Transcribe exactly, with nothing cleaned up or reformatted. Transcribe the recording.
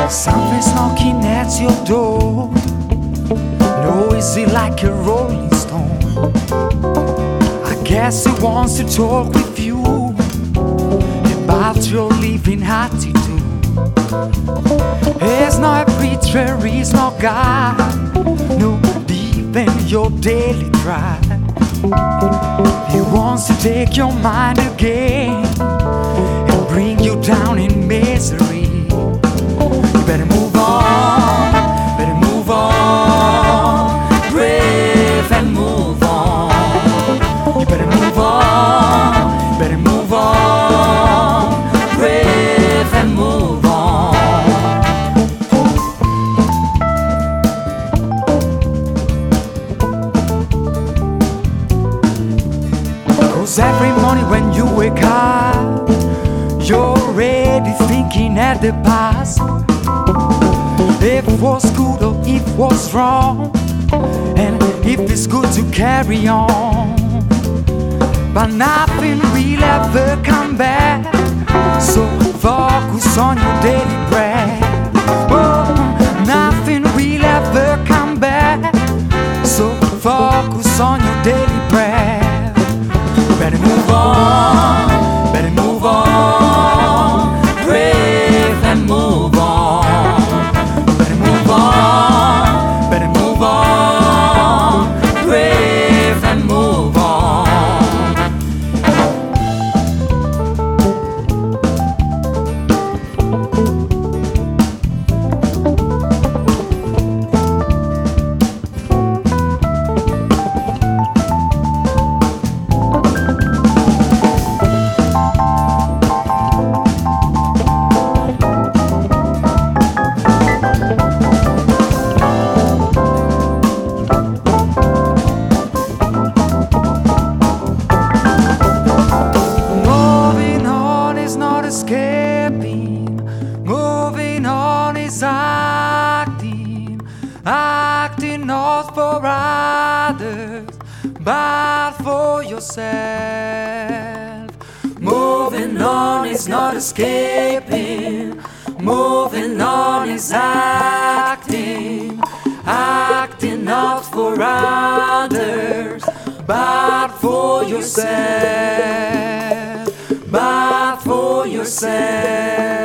Something's knocking at your door. Noisy like a rolling stone. I guess he wants to talk with you about your living attitude. He's not a preacher, he's not God, no deep in your daily drive. He wants to take your mind again and bring you down in misery. You better move on, better move on, brave and move on. You better move on, better move on, brave and move on. Cause every morning when you wake up, you're already thinking at the past. If it was good or if it was wrong, and if it's good to carry on. But nothing will ever come back, so focus on your daily bread. Oh, nothing will ever come back, so focus on your daily bread. Better move on, better move on, brave and move on. Better move on, better move on, brave and move on. Escaping, moving on is acting, acting not for others, but for yourself. Moving on is not escaping, moving on is acting, acting not for others, but for yourself. But for yourself.